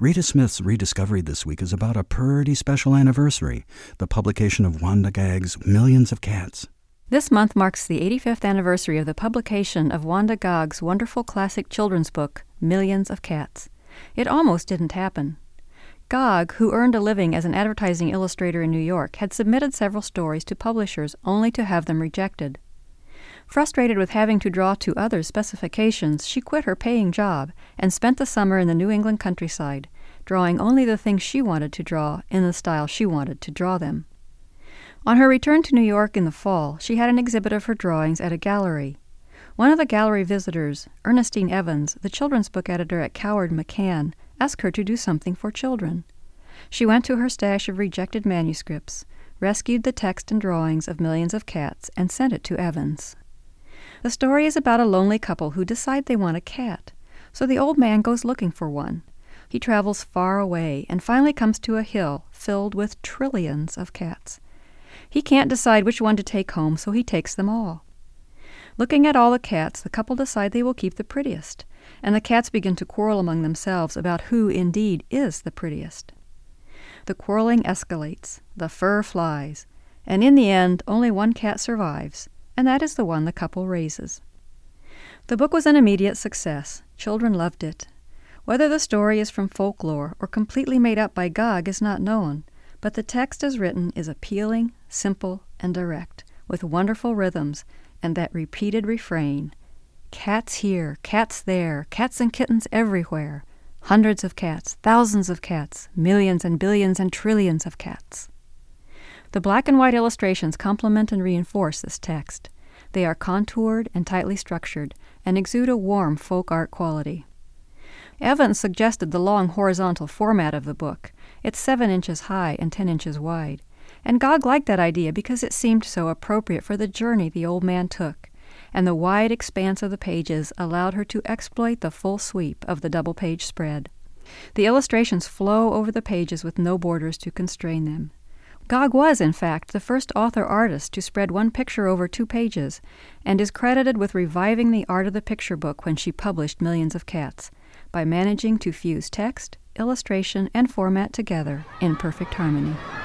Rita Smith's Rediscovery this week is about a pretty special anniversary, the publication of Wanda Gagg's Millions of Cats. This month marks the 85th anniversary of the publication of Wanda Gagg's wonderful classic children's book, Millions of Cats. It almost didn't happen. Gagg, who earned a living as an advertising illustrator in New York, had submitted several stories to publishers only to have them rejected. Frustrated with having to draw to others' specifications, she quit her paying job and spent the summer in the New England countryside, drawing only the things she wanted to draw in the style she wanted to draw them. On her return to New York in the fall, she had an exhibit of her drawings at a gallery. One of the gallery visitors, Ernestine Evans, the children's book editor at Coward McCann, asked her to do something for children. She went to her stash of rejected manuscripts, rescued the text and drawings of Millions of Cats, and sent it to Evans. The story is about a lonely couple who decide they want a cat, so the old man goes looking for one. He travels far away and finally comes to a hill filled with trillions of cats. He can't decide which one to take home, so he takes them all. Looking at all the cats, the couple decide they will keep the prettiest, and the cats begin to quarrel among themselves about who indeed is the prettiest. The quarreling escalates, the fur flies, and in the end only one cat survives, and that is the one the couple raises. The book was an immediate success. Children loved it. Whether the story is from folklore or completely made up by Gagg is not known, but the text as written is appealing, simple, and direct, with wonderful rhythms and that repeated refrain, "Cats here, cats there, cats and kittens everywhere, hundreds of cats, thousands of cats, millions and billions and trillions of cats." The black and white illustrations complement and reinforce this text. They are contoured and tightly structured and exude a warm folk art quality. Evans suggested the long horizontal format of the book. It's 7 inches high and 10 inches wide. And Gagg liked that idea because it seemed so appropriate for the journey the old man took, and the wide expanse of the pages allowed her to exploit the full sweep of the double-page spread. The illustrations flow over the pages with no borders to constrain them. Gagg was, in fact, the first author-artist to spread one picture over 2 pages, and is credited with reviving the art of the picture book when she published Millions of Cats, by managing to fuse text, illustration, and format together in perfect harmony.